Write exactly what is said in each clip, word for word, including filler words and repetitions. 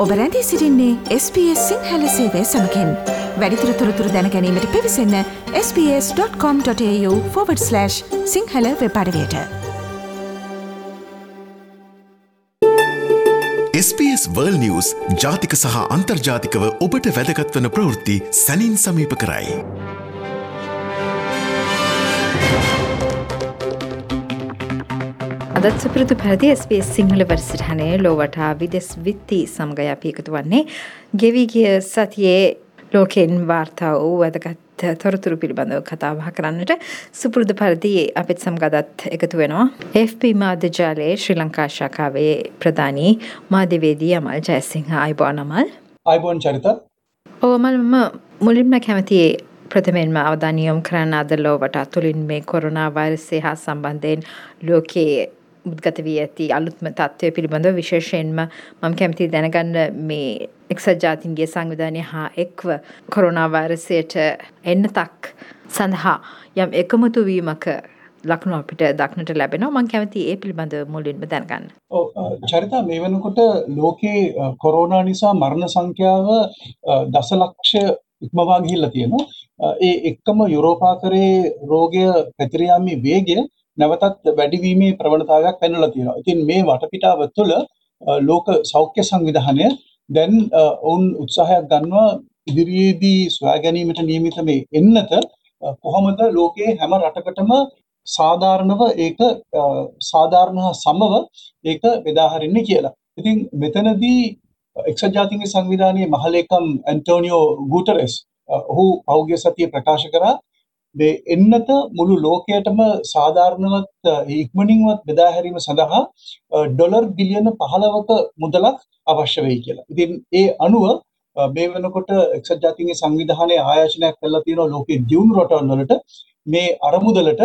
ඔබ රැඳී සිටින්නේ එස් බී එස් සිංහල සේවය සමගින්. වැඩිදුර තොරතුරු දැන ගැනීමට පිවිසන්න S B S dot com dot A forward slash Sinhala web අඩවියට. S B S World News ජාතික සහ අන්තර්ජාතිකව ඔබට වැදගත් වන ප්‍රවෘත්ති සැනින් සමීප කරයි. අදත් සුපුරුදු පරිදි එස් බී එස් සිංහල වැඩසටහනේ ලෝවටා විදෙස් විත්ති සමග අපි එකතු වන්නේ ගෙවි ගිය සතියේ ලෝකෙන් වාර්තා වූ වැදගත් තොරතුරු පිළිබඳව කතා බහ කරන්නට සුපුරුදු පරිදි අපිට සමග අදත් එකතු වෙනවා එෆ් පී මාධ්‍ය ජාලයේ ශ්‍රී ලංකා ශාඛාවේ ප්‍රධානී මාධ්‍යවේදී අමල් ජයසිංහ. ආයුබෝවන් අමල්. ආයුබෝවන් චරිත. ඔව් අමල්, මම මුලින්ම කැමති ප්‍රථමයෙන්ම අවධානය යොමු කරන්න අද ලෝවටා තුළින් මේ කොරෝනා වෛරසය හා සම්බන්ධයෙන් ලෝකයේ උද්ගත වී ඇති අලුත්ම තත්ත්වය පිළිබඳව විශේෂයෙන්ම මම කැමති දැනගන්න මේ එක්සත් ජාතීන්ගේ සංවිධානය හා එක්ව කොරෝනා වෛරසයට එන්නතක් සඳහා යම් එකමුතු වීමක ලක්ෂණ අපිට දක්නට ලැබෙනවා. මම කැමති ඒ පිළිබඳව මුලින්ම දැනගන්න. ඔව් චරිත, මේ වෙනකොට ලෝකේ කොරෝනා නිසා මරණ සංඛ්‍යාව දසලක්ෂ ඉක්මවා ගිහිල්ලා තියෙනවා. ඒ එක්කම යුරෝපාකරයේ රෝගය පැතිර යාමේ වේගය නැවතත් වැඩිවීමේ ප්‍රවණතාවයක් පෙන්වලා තියෙනවා. ඉතින් මේ වටපිටාව තුළ ලෝක සෞඛ්‍ය සංවිධානය දැන් වුන් උත්සාහයක් ගන්නවා ඉදිරියේදී සොයා ගැනීමට නියමිත මේ එන්නත කොහොමද ලෝකයේ හැම රටකටම සාධාරණව ඒක සාධාරණ සමව ඒක බෙදා හරින්නේ කියලා. ඉතින් මෙතනදී එක්සත් ජාතීන්ගේ සංවිධානයේ මහලේකම් ඇන්ටෝනියෝ ගුටරෙස් ඔහු පෞද්ගලික සතිය ප්‍රකාශ කරා මේ එන්නත මුළු ලෝකයටම සාධාරණවත් ඉක්මනින්වත් බෙදා හැරීම සඳහා ඩොලර් බිලියන පහළොවක මුදලක් අවශ්‍ය වෙයි කියලා. ඉතින් ඒ අනුව මේ වෙනකොට එක්සත් ජාතීන්ගේ සංවිධානයේ ආයාචනයක් කළා තියෙනවා ලෝකයේ දියුණු රටවල් වලට මේ අරමුදලට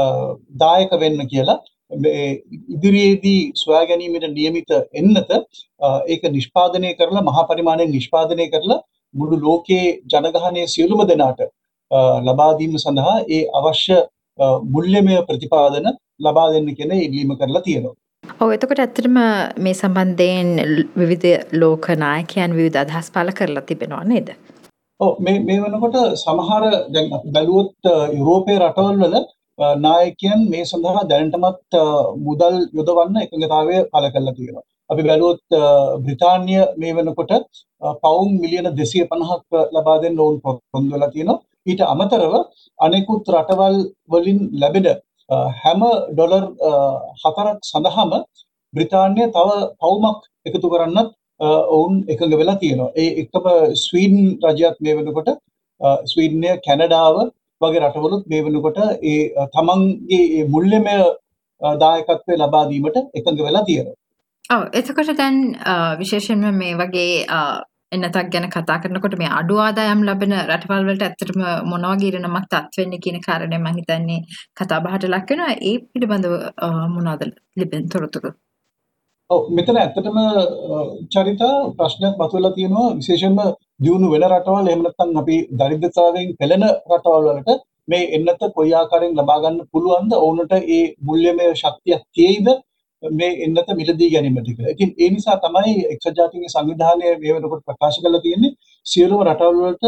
දායක වෙන්න කියලා. මේ ඉදිරියේදී සොයා ගැනීමට නියමිත එන්නත ඒක නිෂ්පාදනය කරලා මහා පරිමාණයෙන් නිෂ්පාදනය කරලා මුළු ලෝකයේ ජනගහනයේ සියලුම දෙනාට ලබා දීම සඳහා ඒ අවශ්‍ය මුල්‍යමය ප්‍රතිපාදන ලබා දෙන්න කියන ඉල්ලීම කරලා තියෙනවා. ඔව්, එතකොට ඇත්තටම මේ සම්බන්ධයෙන් විවිධ ලෝක නායකයන් විවිධ අදහස් පළ කරලා තිබෙනවා නේද? ඔව්, මේ මේ වෙනකොට සමහර දැන් අපි බැලුවොත් යුරෝපීය රටවල් වල නායකයන් මේ සඳහා දැනටමත් මුදල් යොදවන්න එකඟතාවය පළ කරලා තියෙනවා. අපි බැලුවොත් බ්‍රිතාන්‍ය මේ වෙනකොට පවුම් මිලියන දෙසිය පනහක් ලබා දෙන්න ඕන පොරොන්දු වෙලා තියෙනවා. ඊට අමතරව අනෙකුත් රටවල් වලින් ලැබෙන හැම ඩොලර් හතරක් සඳහාම බ්‍රිතාන්‍ය තව පවුමක් එකතු කරන්නත් ඔවුන් එකඟ වෙලා තියෙනවා. ඒ එක්කම ස්වීඩන් රජයත් මේ වෙනකොට ස්වීඩනය, කැනඩාව වගේ රටවලුත් මේ වෙනකොට ඒ තමන්ගේ මුල්‍යමය දායකත්වය ලබා දීමට එකඟ වෙලා තියෙනවා. ඔව්, එතකොට දැන් විශේෂයෙන්ම මේ වගේ එන්නතක් ගැන කතා කරනකොට මේ අඩු ආදායම් ලැබෙන රටවල් වලට ඇත්තටම මොන වගේ ඉරණමක් තත් වෙන්නේ කියන කාරණේ මම හිතන්නේ කතා බහට ලක් වෙනවා. ඒ පිළිබඳව මොනවද ලැබෙන තොරතුරු? ඔව්, මෙතන ඇත්තටම චරිත ප්‍රශ්නයක් මතුවලා තියෙනවා. විශේෂයෙන්ම දියුණු වෙන රටවල්, එහෙම නැත්නම් අපි දරිද්‍රතාවයෙන් පෙළෙන රටවල් වලට මේ එන්නත කොයි ආකාරයෙන් ලබා ගන්න පුළුවන්ද? ඕනට ඒ මුල්‍යමය ශක්තියක් තියෙයිද මේ එන්නත මිලදී ගැනීමට කියලා. ඉතින් ඒ නිසා තමයි එක්සත් ජාතීන්ගේ සංවිධානය මේ වෙනකොට ප්‍රකාශ කරලා තියෙන්නේ සියලුම රටවල් වලට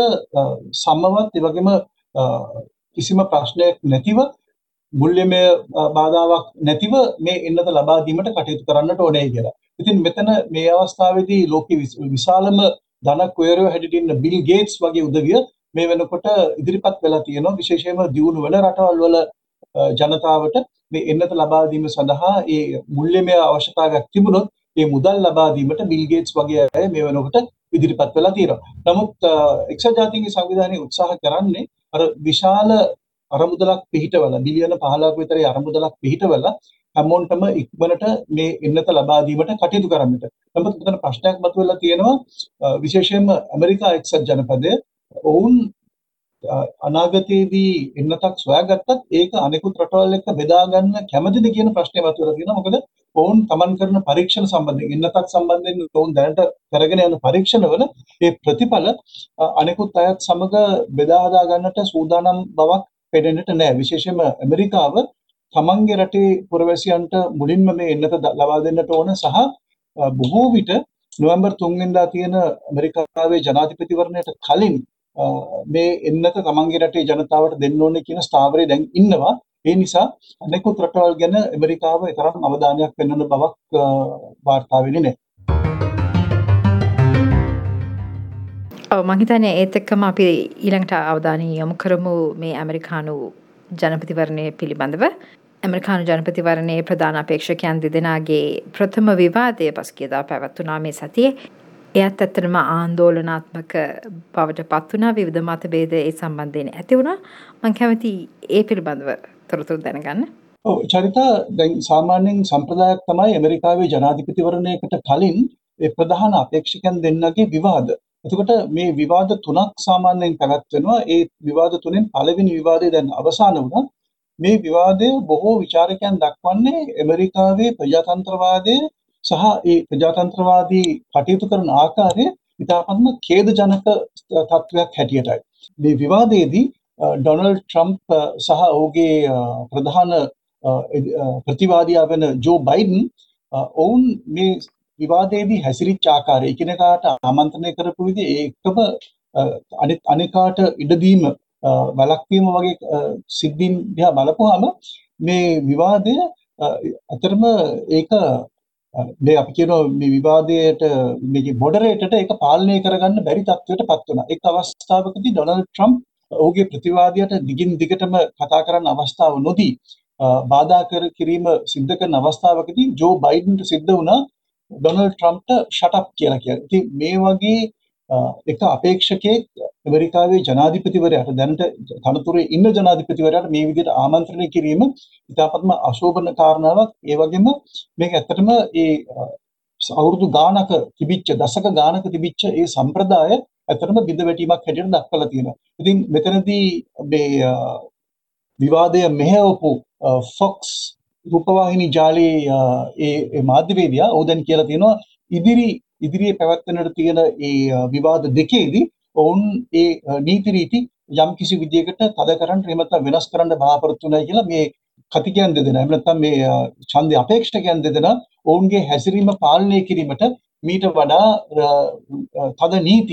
සමවත් ඒ වගේම කිසිම ප්‍රශ්නයක් නැතිව මුල්‍යමය බාධාවක් නැතිව මේ එන්නත ලබා දීමට කටයුතු කරන්නට ඕනේ කියලා. ඉතින් මෙතන මේ අවස්ථාවේදී ලෝකයේ විශාලම ධන කුයරයෝ හැටියට ඉන්න බිල් ගේට්ස් වගේ උදවිය මේ වෙනකොට ඉදිරිපත් වෙලා තියෙනවා. විශේෂයෙන්ම දියුණු වෙන රටවල් වල ජනතාවට මේ එන්නත ලබා දීම සඳහා ඒ මුල්‍යමය අවශ්‍යතාවයක් තිබුණොත් ඒ මුදල් ලබා දීමට බිල් ගේට්ස් වගේ අය මේ වෙනකොට ඉදිරිපත් වෙලා තියෙනවා. නමුත් එක්සත් ජාතීන්ගේ සංවිධානයේ උත්සාහ කරන්නේ අර විශාල අරමුදලක් පිහිටවලා බිලියන පහළොවක් විතර අරමුදලක් පිහිටවලා හැමෝන්ටම ඉක්මනට මේ එන්නත ලබා දීමට කටයුතු කරන්නට. නමුත් මෙතන ප්‍රශ්නයක් මතුවලා තියෙනවා. විශේෂයෙන්ම ඇමරිකා එක්සත් ජනපදය ඔවුන් අනාගතයේදී එන්නතක් සොයාගත්තත් ඒක අනෙකුත් රටවල් එක්ක බෙදා ගන්න කැමතිද කියන ප්‍රශ්නේ මතුවලා තියෙනවා. මොකද ඔවුන් තමන් කරන පරීක්ෂණ සම්බන්ධයෙන් එන්නතක් සම්බන්ධයෙන් ඔවුන් දැනට කරගෙන යන පරීක්ෂණවල ඒ ප්‍රතිඵල අනෙකුත් අයත් සමග බෙදා හදා ගන්නට සූදානම් බවක් පෙනෙන්නට නැහැ. විශේෂයෙන්ම ඇමරිකාව තමන්ගේ රටේ පුරවැසියන්ට මුලින්ම මේ එන්නත ලබා දෙන්නට ඕන සහ බොහෝ විට නොවැම්බර් තුන් වෙනිදා තියෙන ඇමරිකාවේ ජනාධිපතිවරණයට කලින් මේ එන්නත තමන්ගේ රටේ ජනතාවට දෙන්න ඕනේ කියන ස්ථාවරය දැන් ඉන්නවා. ඒ නිසා අනෙකුත් රටවල් ගැන ඇමරිකාව තරම් අවධානයක් පෙන්වන බවක් වාර්තා වෙන්නේ නැහැ. ඔව් මං හිතන්නේ ඒත් එක්කම අපි ඊළඟට අවධානය යොමු කරමු මේ ඇමරිකානු ජනපතිවරණය පිළිබඳව. ඇමරිකානු ජනපතිවරණයේ ප්‍රධාන අපේක්ෂකයන් දෙදෙනාගේ ප්‍රථම විවාදය පසුගියදා පැවැත්වුණා මේ සතියේ. එයත් ඇත්තටම ආందోලනාත්මක බවට පත් වුණා. විවිධ මතභේද ඒ සම්බන්ධයෙන් ඇති වුණා. මම කැමති ඒ පිළිබඳව තොරතුරු දැනගන්න. ඔව් චරිතා දැන් සාමාන්‍යයෙන් සම්ප්‍රදායක් තමයි ඇමරිකාවේ ජනාධිපතිවරණයකට කලින් ඒ ප්‍රධාන අපේක්ෂකයන් දෙන්නගේ විවාද. එතකොට මේ විවාද තුනක් සාමාන්‍යයෙන් පැවැත්වෙනවා. ඒ විවාද තුනෙන් පළවෙනි විවාදය දැන් අවසන් වුණා. මේ විවාදය බොහෝ විචාරකයන් දක්වන්නේ ඇමරිකාවේ ප්‍රජාතන්ත්‍රවාදය සහ ඒ ප්‍රජාතන්ත්‍රවාදී කටයුතු කරන ආකාරය ඉතාමත්ම ඛේදජනක තත්ත්වයක් හැටියටයි. මේ විවාදයේදී ඩොනල්ඩ් ට්‍රම්ප් සහ ඔහුගේ ප්‍රධාන ප්‍රතිවාදියා වෙන ජෝ බයිඩන් ඔවුන් මේ විවාදයේදී හැසිරිච්ච ආකාරය එකිනෙකාට ආමන්ත්‍රණය කරපු විදිහ ඒකම අනිත් අනිකාට ඉඩ දීම වළක්වීම වගේ සිද්ධීන් දිහා බලපුවාම මේ විවාදය අතරම ඒක මේ අපි කියනවා මේ විවාදයට මේකේ මොඩරේටර්ට ඒක පාලනය කරගන්න බැරි තත්ත්වයට පත් වුණා. එක් අවස්ථාවකදී ඩොනල්ඩ් ට්‍රම්ප් ඔහුගේ ප්‍රතිවාදියාට දිගින් දිගටම කතා කරන්න අවස්ථාව නොදී බාධා කර කිරීම සිද්ධ කරන අවස්ථාවකදී ජෝ බයිඩන්ට සිද්ධ වුණා ඩොනල්ඩ් ට්‍රම්ප්ට ෂට් අප් කියලා කියලා. ඉතින් මේ වගේ එක අපේක්ෂකයෙක් ඇමරිකාවේ ජනාධිපතිවරයාට දැනට තනතුරේ ඉන්න ජනාධිපතිවරයාට මේ විදිහට ආමන්ත්‍රණය කිරීම ඉතාමත්ම අශෝභන කාරණාවක්. ඒ වගේම මේක ඇත්තටම ඒ අවුරුදු ගානක තිබිච්ච දශක ගානක තිබිච්ච ඒ සම්ප්‍රදාය ඇත්තටම බිඳ වැටීමක් හැටියට දක්වලා තියෙනවා. ඉතින් මෙතනදී මේ විවාදය මෙහෙවපු ෆොක්ස් රූපවාහිනී ජාලයේ ඒ මාධ්‍යවේදියා ඔහු දැන් කියලා තියෙනවා ඉදිරි ඉදිරියේ පැවැත්වෙන්නට තියෙන ඒ විවාද දෙකේදී ඔවුන් ඒ නීති රීති යම් කිසි විදියකට තද කරන්න එහෙම නැත්නම් වෙනස් කරන්න බලාපොරොත්තු වෙනවා කියලා මේ කතිකයන් දෙදෙනා එහෙම නැත්නම් මේ ඡන්ද අපේක්ෂකයන් දෙදෙනා ඔවුන්ගේ හැසිරීම පාලනය කිරීමට මීට වඩා තද නීති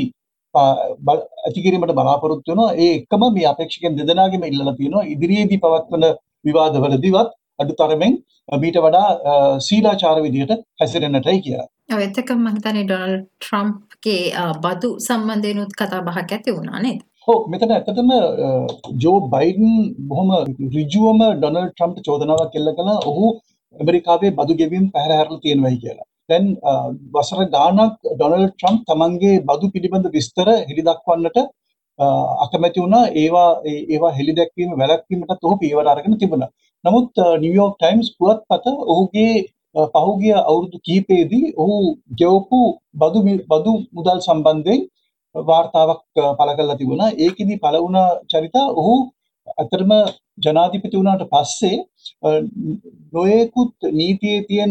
ඇති කිරීමට බලාපොරොත්තු වෙනවා. ඒ එක්කම මේ අපේක්ෂකයන් දෙදෙනාගෙම ඉල්ලලා තියෙනවා ඉදිරියේදී පවත්වන විවාදවලදීවත් අඩුතරමින් මීට වඩා සීලාචාර විදියට හැසිරෙන්නටයි කියලා. ඔව් එතකම මම හිතන්නේ ඩොනල්ඩ් ට්‍රම්ප්ගේ බදු සම්බන්ධයෙන් උත් කතා බහක් ඇති වුණා නේද? ඔව් මෙතන ඇත්තටම ජෝ බයිඩන් බොහොම ඍජුවම ඩොනල්ඩ් ට්‍රම්ප් චෝදනාවක් එල්ල කළා ඔහු ඇමරිකාවේ බදු ගෙවීම පැහැර හැරලා තියෙනවායි කියලා. දැන් වසර ගාණක් ඩොනල්ඩ් ට්‍රම්ප් තමන්ගේ බදු පිළිබඳ විස්තර හෙළි දක්වන්නට අකමැති වුණා. ඒවා ඒවා හෙළි දැක්වීම වැළැක්වීමටත් ඔහු පියවර අරගෙන තිබුණා. නමුත් නිව්යෝර්ක් ටයිම්ස් පුවත්පත ඔහුගේ පහුගිය අවුරුදු කිහිපයේදී ඔහු ගෙවපු බදු බදු මුදල් සම්බන්ධයෙන් වාර්තාවක් පළ කරලා තිබුණා. ඒකෙදි පළ වුණ චරිතා ඔහු අතරම ජනාධිපති වුණාට පස්සේ නොයෙකුත් නීතියේ තියෙන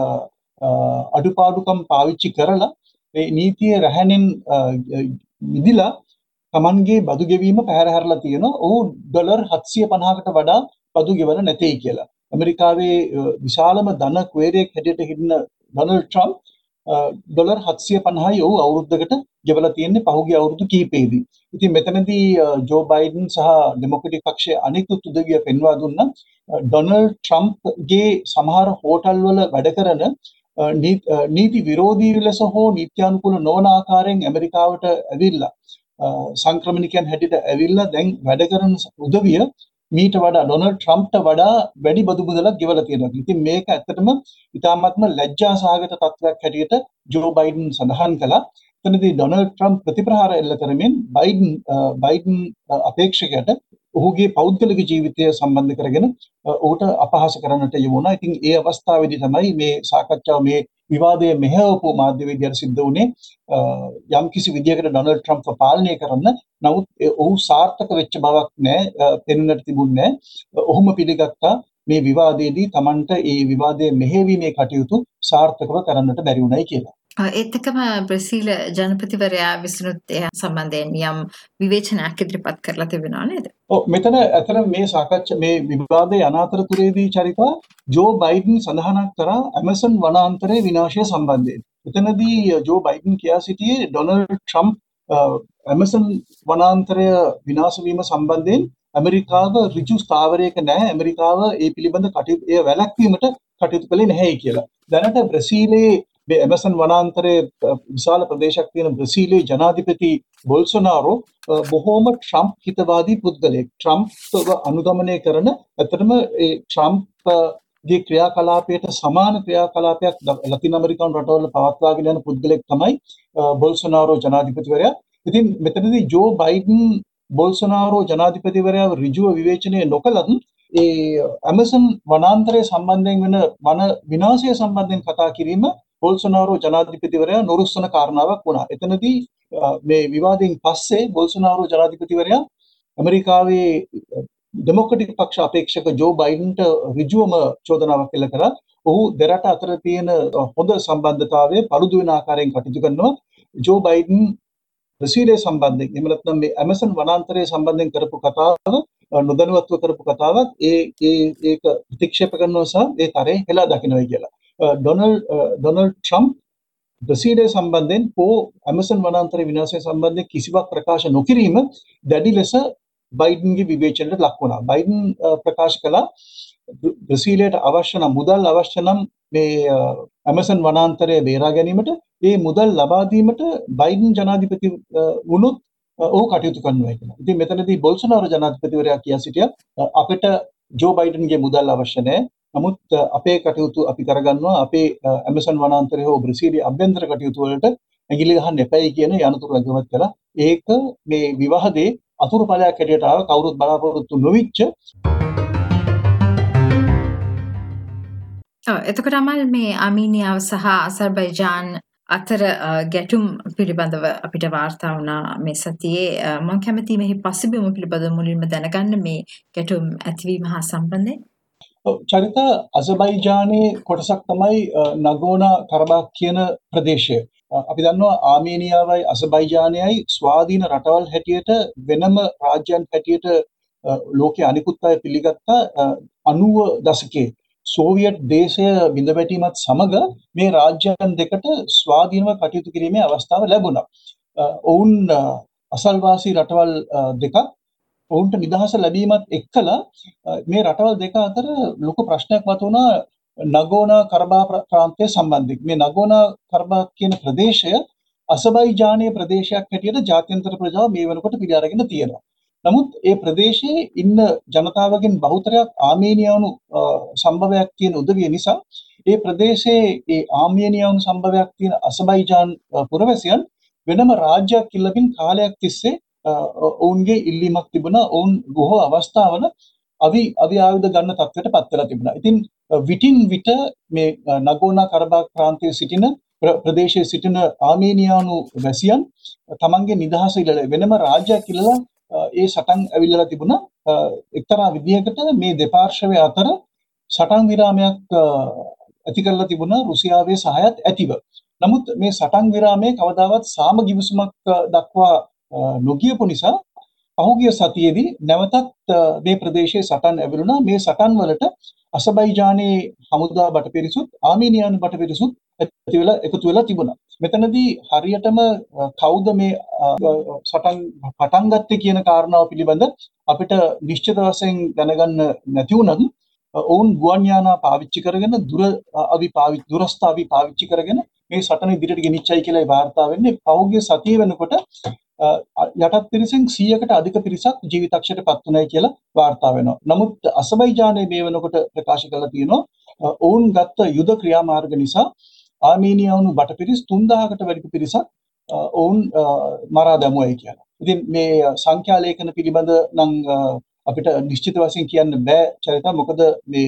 අඩුපාඩුකම් පාවිච්චි කරලා ඒ නීතිය රැහැනෙන් මිදිලා තමන්ගේ බදු ගෙවීම පැහැර හැරලා තියෙනවා. ඔහු ඩොලර් හත්සිය පනහකට වඩා බදු ගෙවන නැtei කියලා. ඇමරිකාවේ විශාලම ධන කුවේරයෙක් හැටියට හිටින ඩොනල්ඩ් ට්‍රම්ප් ඩොලර් හත්සිය පනහයි ඔහු අවුරුද්දකට ගෙවලා තියෙන්නේ පහුගිය අවුරුදු කිහිපෙදී. ඉතින් මෙතනදී ජෝ බයිඩන් සහ ඩෙමොක්‍රැටික් පක්ෂයේ අනෙකුත් උදවිය පෙන්වා දුන්නා ඩොනල්ඩ් ට්‍රම්ප්ගේ සමහර හෝටල් වල වැඩ කරන නීති විරෝධී ලෙස හෝ නීත්‍යානුකූල නොවන ආකාරයෙන් ඇමරිකාවට ඇවිල්ලා සංක්‍රමණිකයන් හැටියට ඇවිල්ලා දැන් වැඩ කරන උදවිය මීට වඩා ඩොනල්ඩ් ට්‍රම්ප්ට වඩා වැඩි බදු මුදලක් ගෙවලා තියෙනවා. ඉතින් මේක ඇත්තටම ඉතාමත්ම ලැජ්ජා සහගත තත්ත්වයක් හැටියට ජෝ බයිඩන් සඳහන් කළා. එතනදී ඩොනල්ඩ් ට්‍රම්ප් ප්‍රතිප්‍රහාර එල්ල කරමින් බයිඩන් බයිඩන් අපේක්ෂකයට ඔහුගේ පෞද්ගලික ජීවිතය සම්බන්ධ කරගෙන ඔහුට අපහාස කරන්නට යොමුණා. ඉතින් ඒ අවස්ථාවේදී තමයි මේ සාකච්ඡාව මේ විවාදය මෙහෙවපු මාධ්‍යවේදියාට සිද්ධ වුණේ යම් කිසි විදියකට ඩොනල්ඩ් ට්‍රම්ප්ව පාලනය කරන්න. නමුත් ඔහු සාර්ථක වෙච්ච බවක් නැහැ, පෙනුනට තිබුණේ නැහැ. ඔහුම පිළිගත්තා මේ විවාදයේදී Tamanට ඒ විවාදයේ මෙහෙවීමේ කටයුතු සාර්ථකව කරන්නට බැරි වුණයි කියලා. ඒත් එක්කම බ්‍රසීල ජනපතිවරයා විසිනුත් ඒ සම්බන්ධයෙන් යම් විවේචනයක් ඉදිරිපත් කරලා තිබෙනවා නේද? ඔව් මෙතන ඇත්තට මේ සාකච්ඡා මේ විවාදයේ අනාතරතුරේදී චරිතා ජෝ බයිඩන් සඳහනක් කරා ඇමසන් වනාන්තරයේ විනාශය සම්බන්ධයෙන්. එතනදී ජෝ බයිඩන් කියා සිටියේ ඩොනල්ඩ් ට්‍රම්ප් ඇමසන් වනාන්තරය විනාශ වීම සම්බන්ධයෙන් ඇමරිකාව ඍජු ස්ථාවරයක නැහැ. ඇමරිකාව ඒ පිළිබඳ කටයුතු එය වැළැක්වීමට කටයුතු කළේ නැහැයි කියලා. දැනට බ්‍රසීලයේ මේ ඇමසන් වනාන්තරයේ විශාල ප්‍රදේශයක් තියෙන බ්‍රසීලයේ ජනාධිපති බොල්සොනාරෝ බොහෝම ට්‍රම්ප් හිතවාදී පුද්ගලයෙක්. ට්‍රම්ප්ව අනුගමනය කරන ඇත්තටම ඒ ට්‍රම්ප්ගේ ක්‍රියාකලාපයට සමාන ක්‍රියාකලාපයක් ලතින් ඇමරිකානු රටවල පවත්වාගෙන යන පුද්ගලෙක් තමයි බොල්සොනාරෝ ජනාධිපතිවරයා. ඉතින් මෙතනදී ජෝ බයිඩන් බොල්සොනාරෝ ජනාධිපතිවරයාව ඍජුව විවේචනය නොකළත් ඒ ඇමසන් වනාන්තරය සම්බන්ධයෙන් වෙන වන විනාශය සම්බන්ධයෙන් කතා කිරීම බොල්සොනාරෝ ජනාධිපතිවරයා නොරුස්සන කාරණාවක් වුණා. එතනදී මේ විවාදයෙන් පස්සේ බොල්සොනාරෝ ජනාධිපතිවරයා ඇමරිකාවේ ඩෙමොක්‍රටික් පක්ෂ අපේක්ෂක ජෝ බයිඩන්ට ඍජුවම චෝදනාවක් එල්ල කරා. ඔහු දෙරට අතර තියෙන හොඳ සම්බන්ධතාවය පළුදු වෙන ආකාරයෙන් කටයුතු කරනවා. ජෝ බයිඩන් බ්‍රසීලයේ සම්බන්ධයෙන් එහෙම නැත්නම් මේ ඇමසන් වනාන්තරයේ සම්බන්ධයෙන් කරපු කතාව නොදැනුවත්ව කරපු කතාවක් ඒ ඒ ඒක ප්‍රතික්ෂේප කරනවා සහ ඒ තරේ හෙලා දකින්නයි කියලා. ඩොනල්ඩ් ඩොනල්ඩ් ට්‍රම්ප් බ්‍රසීලයේ සම්බන්ධයෙන් හෝ ඇමසන් වනාන්තරයේ විනාශය සම්බන්ධයෙන් කිසිවක් ප්‍රකාශ නොකිරීම දැඩි ලෙස බයිඩන්ගේ විවේචනයට ලක් වුණා. බයිඩන් ප්‍රකාශ කළා බ්‍රසීලයට අවශ්‍ය නම් මුදල් අවශ්‍ය නම් මේ ඇමසන් වනාන්තරය බේරා ගැනීමට ඒ මුදල් ලබා දීමට බයිඩන් ජනාධිපති වුණොත් ඔහු කටයුතු කරනවා කියලා. ඉතින් මෙතනදී බොල්සොනාරෝ ජනාධිපතිවරයා කියා සිටියා අපිට ජෝ බයිඩන්ගේ මුදල් අවශ්‍ය නැහැ. නමුත් අපේ කටයුතු අපි කරගන්නවා අපේ ඇමසන් වනාන්තරය හෝ බ්‍රසීලයේ අභ්‍යන්තර කටයුතු වලට ඇඟිලි ගහන්න එපයි කියන යනුතුරු අගමත් කළා. ඒක මේ විවාදයේ අතුරු ඵලයක් හැටියට ආව කවුරුත් බලාපොරොත්තු නොවිච්ච. එතකොට අමල් මේ ආමීනියාව සහ අසර්බයිජාන් අතර ගැටුම් පිළිබඳව අපිට වාර්තා වුණා මේ සතියේ. මම කැමතියි මෙහි පසුබිම පිළිබඳව මුලින්ම දැනගන්න මේ ගැටුම් ඇතිවීම හා සම්බන්ධයෙන්. චරිතා අසර්බයිජානයේ කොටසක් තමයි නගෝනා කරබාක් කියන ප්‍රදේශය. අපි දන්නවා ආමේනියාවයි අසර්බයිජානයයි ස්වාධීන රටවල් හැටියට වෙනම රාජ්‍යයන් හැටියට ලෝකයේ අනිකුත් අය පිළිගත්තා අනූව දශකයේ. සෝවියට් දේශය බිඳවැටීමත් සමග මේ රාජ්‍යයන් දෙකට ස්වාධීනව කටයුතු කිරීමේ අවස්ථාව ලැබුණා. ඔවුන් අසල්වාසී රටවල් දෙකක් ඔවුන්ට නිදහස ලැබීමත් එක්කලා මේ රටවල් දෙක අතර ලොකු ප්‍රශ්නයක් මතුවුණා නගෝනා කරබා ප්‍රාන්තය සම්බන්ධයෙන්. මේ නගෝනා කරබා කියන ප්‍රදේශය අසර්බයිජානීය ප්‍රදේශයක් හැටියට ජාත්‍යන්තර ප්‍රජාව මේ වෙනකොට පිළි අරගෙන තියෙනවා. නමුත් ඒ ප්‍රදේශයේ ඉන්න ජනතාවගෙන් බහුතරයක් ආමේනියානු සම්භවයක් තියෙන උදවිය නිසා ඒ ප්‍රදේශයේ ඒ ආමේනියානු සම්භවයක් තියෙන අසර්බයිජාන් පුරවැසියන් වෙනම රාජ්‍යයක් ඉල්ලමින් කාලයක් තිස්සේ ඔවුන්ගේ ඉල්ලීමක් තිබුණා. ඔවුන් බොහෝ අවස්ථාවල අවි අවි ආයුධ ගන්න තත්ත්වයට පත් වෙලා තිබුණා. ඉතින් විටින් විට මේ නගෝනා කරබාක් ප්‍රාන්තයේ සිටින ප්‍රදේශයේ සිටින ආමේනියානු වැසියන් තමන්ගේ නිදහස ඉල්ලලා වෙනම රාජ්‍යයක් ඉල්ලලා ඒ සටන් ඇවිල්ලා තිබුණා. එක්තරා විදියකට මේ දෙපාර්ශ්වය අතර සටන් විරාමයක් ඇති කරලා තිබුණා රුසියාවේ සහායත් ඇතිව. නමුත් මේ සටන් විරාමයේ කවදාවත් සාම ගිවිසුමක් දක්වා නොගියපු නිසා පහුගිය සතියේදී නැවතත් මේ ප්‍රදේශයේ සටන් ඇවිලුණා. මේ සටන් වලට අසර්බයිජානයේ හමුදා බටපිරිසුත් ආමේනියානු බටපිරිසුත් ඇති වෙලා එකතු වෙලා තිබුණා. මෙතනදී හරියටම කවුද මේ සටන් පටන් ගත්තේ කියන කාරණාව පිළිබඳ අපිට නිශ්චිත වශයෙන් දැනගන්න නැති වුණත් ඔවුන් ගුවන් යානා පාවිච්චි කරගෙන දුර අවි පාවිච්චි දුරස්ථ අවි පාවිච්චි කරගෙන මේ සටන ඉදිරියට ගෙනිච්චයි කියලා වාර්තා වෙන්නේ. පහුගිය සතිය වෙනකොට යටත් පිරිසෙන් සීයකට අධික පිරිසක් ජීවිතක්ෂයට පත් වුණයි කියලා වාර්තා වෙනවා. නමුත් අසර්බයිජානයේ මේ වෙනකොට ප්‍රකාශ කරලා තියෙනවා ඔවුන් ගත්ත යුද ක්‍රියාමාර්ග නිසා ආමේනියානු බටපිරිස් තුන්දාහකට වැඩි පිරිසක් ඔවුන් මරා දැමුවයි කියලා. ඉතින් මේ සංඛ්‍යා ලේඛන පිළිබඳ නම් අපිට නිශ්චිත වශයෙන් කියන්න බෑ චරිතා. මොකද මේ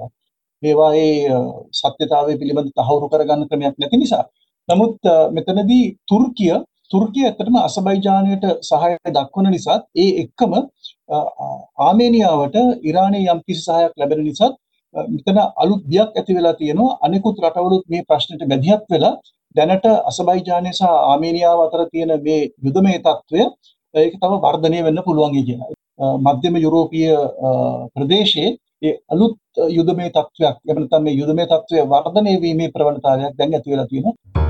මේවායේ සත්‍යතාවය පිළිබඳ තහවුරු කරගන්න ක්‍රමයක් නැති නිසා. නමුත් මෙතනදී තුර්කිය තුර්කිය ඇත්තටම අසර්බයිජානයට සහාය දක්වන නිසා ඒ එක්කම ආමේනියාවට ඉරානයේ යම්කිසි සහායක් ලැබෙන නිසා මෙතන අලුත් බියක් ඇති වෙලා තියෙනවා. අනිකුත් රටවලුත් මේ ප්‍රශ්නෙට බැදිහත් වෙලා දැනට අසබයිජානය සහ ආමේනියාව අතර තියෙන මේ යුදමය තත්ත්වය ඒක තව වර්ධනය වෙන්න පුළුවන් කියලා. මධ්‍යම යුරෝපීය ප්‍රදේශයේ ඒ අලුත් යුදමය තත්ත්වයක් එහෙම නැත්නම් මේ යුදමය තත්ත්වය වර්ධනය වීමේ ප්‍රවණතාවයක් දැන් ඇති වෙලා තියෙනවා.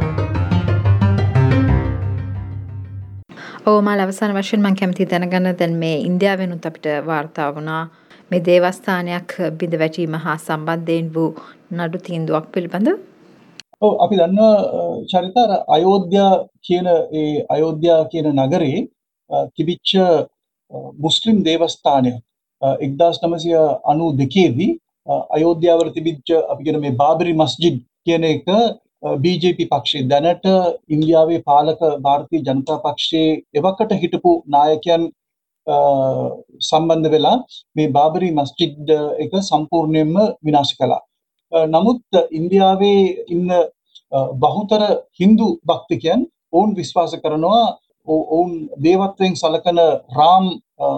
ඔව් මාල අවසාන වශයෙන් මම කැමතියි දැනගන්න දැන් මේ ඉන්දියාවෙනුත් අපිට වාර්තා වුණා මේ දේවස්ථානයක් බිඳ වැටීම හා සම්බන්ධයෙන් වූ නඩු තීන්දුවක් පිළිබඳව. ඔව් අපි දන්නවා චරිත අර අයෝධ්‍යා කියන ඒ අයෝධ්‍යා කියන නගරේ තිබිච්ච මුස්ලිම් දේවස්ථානය එක්දාස් නවසිය අනූ දෙකේ දී අයෝධ්‍යාවල තිබිච්ච අපි කියන මේ බාබරි මස්ජිද් කියන එක බී ජේ පී පක්ෂය දැනට ඉන්දියාවේ පාලක ಭಾರತೀಯ ජනතා පක්ෂයේ එවකට හිටපු නායකයන් සම්බන්ධ වෙලා මේ බාබරි මස්ජිද් එක සම්පූර්ණයෙන්ම විනාශ කළා. නමුත් ඉන්දියාවේ ඉන්න බහුතර හින්දු භක්තිකයන් ඔවුන් විශ්වාස කරනවා ඔවුන් දේවත්වයෙන් සලකන රාම්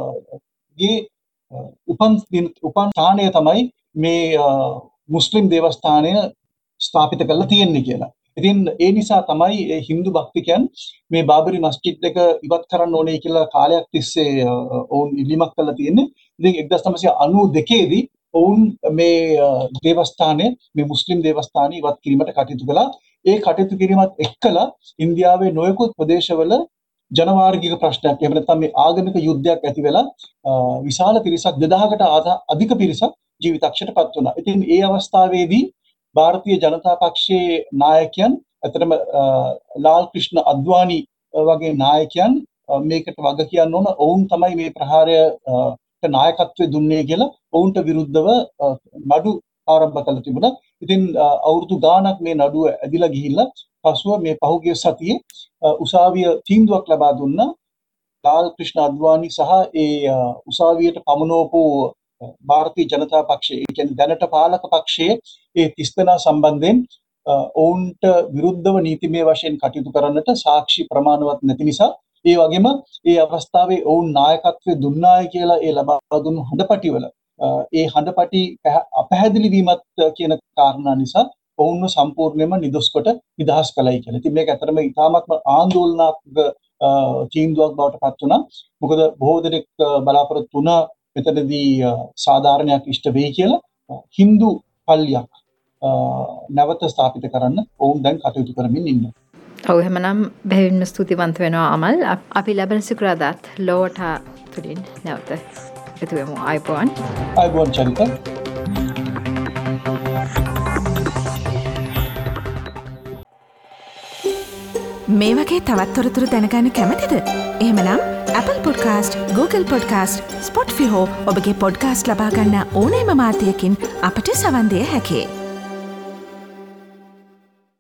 ගේ උපන් උපන් ස්ථානය තමයි මේ මුස්ලිම් දේවස්ථානය ස්ථාපිත කරලා තියෙන්නේ කියලා. ඉතින් ඒ නිසා තමයි ඒ හින්දු භක්තිකයන් මේ බාබරි මස්ජිද් එක ඉවත් කරන්න ඕනේ කියලා කාලයක් තිස්සේ ඔවුන් ඉල්ලීමක් කරලා තියෙන්නේ. ඉතින් එක්දාස් නවසිය අනූ දෙකේ දී ඔවුන් මේ දේවස්ථානය මේ මුස්ලිම් දේවස්ථානය ඉවත් කිරීමට කටයුතු කළා. ඒ කටයුතු කිරීමත් එක්කලා ඉන්දියාවේ නොයෙකුත් ප්‍රදේශවල ජනවාර්ගික ප්‍රශ්නයක් එහෙම නැත්නම් මේ ආගමික යුද්ධයක් ඇති වෙලා විශාල පිරිසක් දෙදහසකට අධික පිරිසක් ජීවිතක්ෂයටපත් වුණා. ඉතින් ඒ අවස්ථාවේදී ಭಾರತೀಯ ජනතා පක්ෂයේ නායකයන් අතරම ලාල් ක්‍රිෂ්ණ අද්වානි වගේ නායකයන් මේකට වග කියන්න ඕන ඔවුන් තමයි මේ ප්‍රහාරයට නායකත්වය දුන්නේ කියලා ඔවුන්ට විරුද්ධව නඩු ආරම්භ කළ තිබුණා. ඉතින් අවුරුදු ගාණක් මේ නඩුව ඇදිලා ගිහිල්ලා පසුව මේ පහුගිය සතියේ උසාවිය තීන්දුවක් ලබා දුන්නා. ලාල් ක්‍රිෂ්ණ අද්වානි සහ ඒ උසාවියට පමුණවපු ಭಾರತೀಯ ජනතා පක්ෂය ඒ කියන්නේ දැනට පාලක පක්ෂයේ ඒ තිස් දෙනා සම්බන්ධයෙන් ඔවුන්ට විරුද්ධව නීතිමය වශයෙන් කටයුතු කරන්නට සාක්ෂි ප්‍රමාණවත් නැති නිසා ඒ වගේම ඒ අවස්ථාවේ ඔවුන් නායකත්වය දුන්නායි කියලා ඒ ලබා දුන්නු හඬපටිවල ඒ හඬපටි අපැහැදිලි වීමත් කියන කාරණා නිසා ඔවුන්ව සම්පූර්ණයෙන්ම නිදොස් කොට නිදහස් කළයි කියලා. ඉතින් මේක ඇත්තටම ඉතාමත්ම ආందోලනාත්මක තීන්දුවක් බවට පත් වුණා. මොකද බොහෝ දෙනෙක් බලාපොරොත්තු වුණා මෙතනදී සාධාරණයක් ඉෂ්ට වෙයි කියලා. හින්දු පල්ලියක් නැවත ස්ථාපිත කරන්න ඔවුන් දැන් කටයුතු කරමින් ඉන්නවා. ඔව් එහෙමනම් බැවින්ම ස්තුතිවන්ත වෙනවා අමල්. අපි ලැබෙන සිකුරාදාත් ලෝවට තුලින් නැවත එකතු වෙමු. ආයුබෝවන්. ආයුබෝවන් චරිත. මේ වගේ තවත් තොරතුරු දැනගන්න කැමතිද? එහෙමනම් Apple Podcast, Google Podcast, Spotify හෝ ඔබගේ පොඩ්කාස්ට් ලබා ගන්න ඕනෑම මාධ්‍යයකින් අපට සවන් දෙය හැකියි.